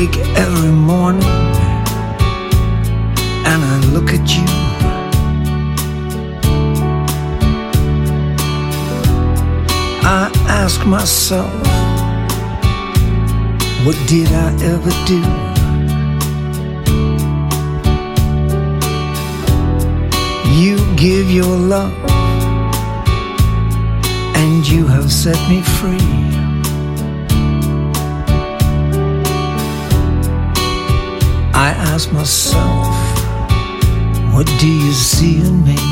wake every morning and I look at you. I ask myself, what did I ever do? You give your love and you have set me free. I ask myself, what do you see in me?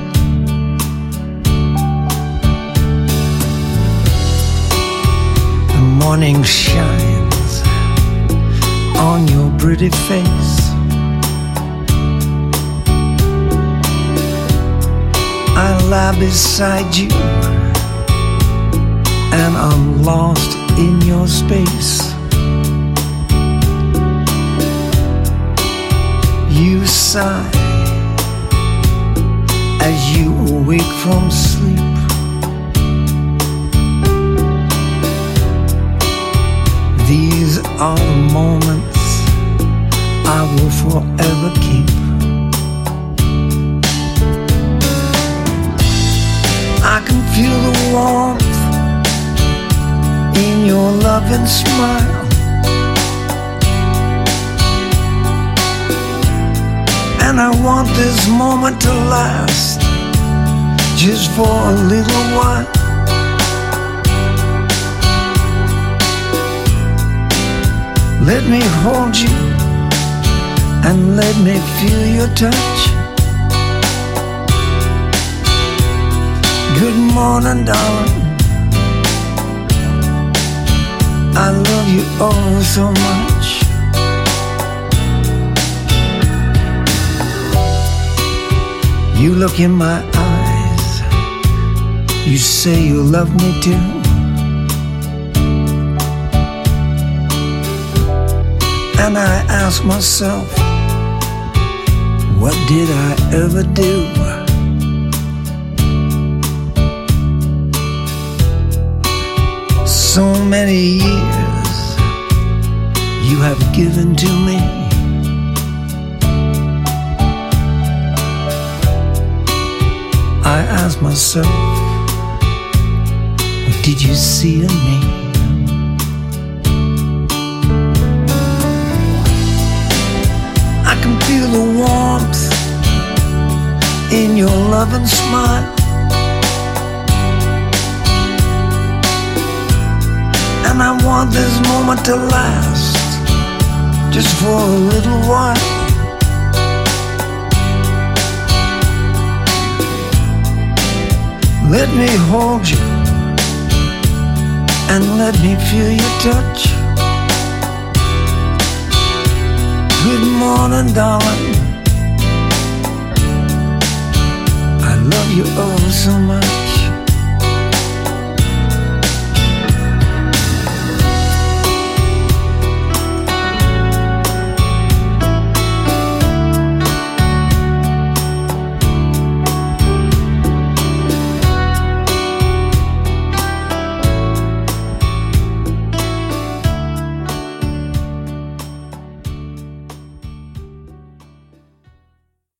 The morning shines on your pretty face. I lie beside you and I'm lost in your space. You sigh as you awake from sleep. These are the moments I will forever keep. I can feel the warmth in your loving smile. And I want this moment to last just for a little while. Let me hold you and let me feel your touch. Good morning, darling. I love you oh so much. You look in my eyes, you say you love me too. And I ask myself, what did I ever do? So many years you have given to me. I ask myself, what did you see in me? I can feel the warmth in your loving smile. And I want this moment to last just for a little while. Let me hold you and let me feel your touch. Good morning, darling. I love you oh so much.